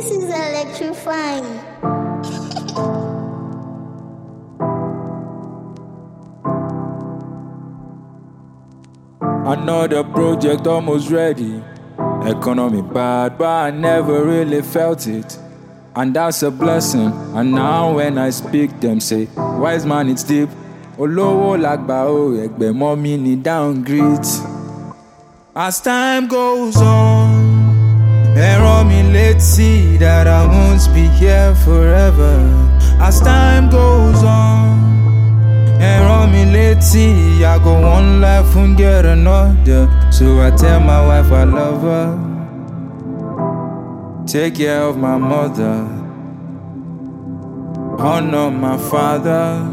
This is electrifying. Another project almost ready. Economy bad, but I never really felt it. And that's a blessing. And now when I speak, them say, wise man, it's deep. Olowo lagba o, egbe mommy need downgrade. As time goes on, error me let's see that I won't be here forever. As time goes on, error me let's see, I go one life and get another. So I tell my wife I love her. Take care of my mother, honor my father.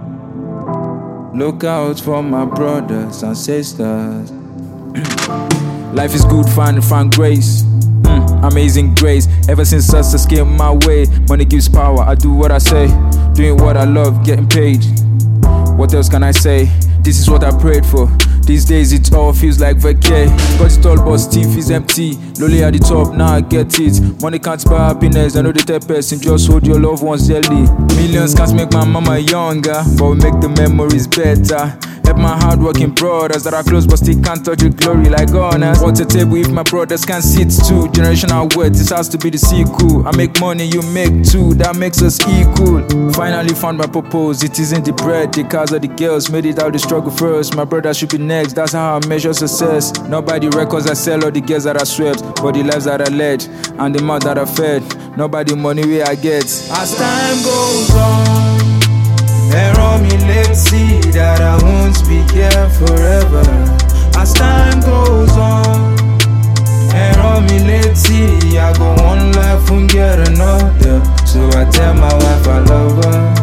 Look out for my brothers and sisters. Life is good, find grace. Amazing grace. Ever since success came my way, money gives power. I do what I say, doing what I love, getting paid. What else can I say? This is what I prayed for. These days it all feels like vacay. Got it all but still feels empty. Lowly at the top, now I get it. Money can't buy happiness, I know the third person. Just hold your loved ones dearly. Millions can't make my mama younger, but we make the memories better. Help my hard-working brothers that are close but still can't touch the glory like honors. What's a table if my brothers can't sit too? Generational wealth, this has to be the sequel. I make money, you make too, that makes us equal. Finally found my purpose, it isn't the bread, the cars or the girls. Made it out the struggle first, my brothers should be next. That's how I measure success. Not by the records I sell or the girls that I swept, but the lives that I led and the mouth that I fed. Not by the money where I get. As time goes on, error me let's see that I won't be here forever. As time goes on, error me let's see, I go one life and get another. So I tell my wife I love her.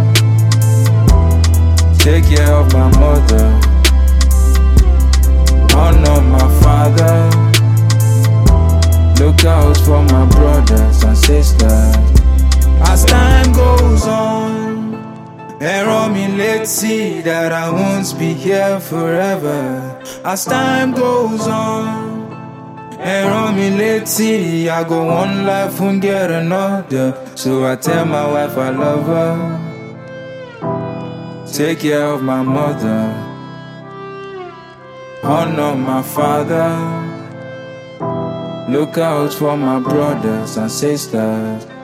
Take care of my mother, honor my father. Look out for my brothers and sisters. As time goes on, error me let's see that I won't be here forever. As time goes on, error me let's see, I go one life and get another. So I tell my wife I love her. Take care of my mother, honor my father. Look out for my brothers and sisters.